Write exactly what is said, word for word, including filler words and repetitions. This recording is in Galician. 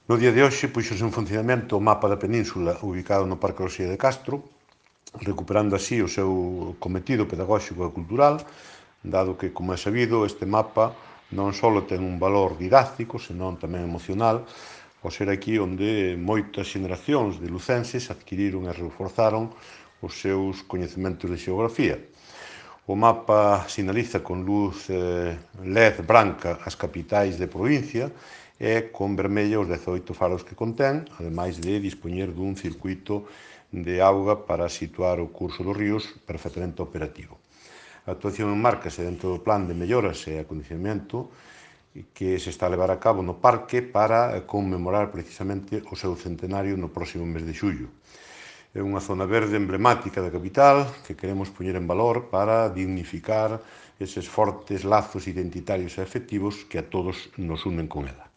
No día de hoxe puxose en funcionamento o mapa da península ubicado no Parque Rosalía de Castro, recuperando así o seu cometido pedagóxico e cultural, dado que, como é sabido, este mapa non só ten un valor didáctico, senón tamén emocional, ao ser aquí onde moitas xeneracións de lucenses adquiriron e reforzaron os seus coñecementos de xeografía. O mapa sinaliza con luz L E D branca as capitais de provincia e con vermello os dezaoito faros que contén, ademais de dispoñer dun circuito de auga para situar o curso dos ríos perfectamente operativo. A actuación enmárcase dentro do plan de melloras e acondicionamento que se está a levar a cabo no parque para conmemorar precisamente o seu centenario no próximo mes de xullo. É unha zona verde emblemática da capital que queremos poñer en valor para dignificar eses fortes lazos identitarios e afectivos que a todos nos unen con ela.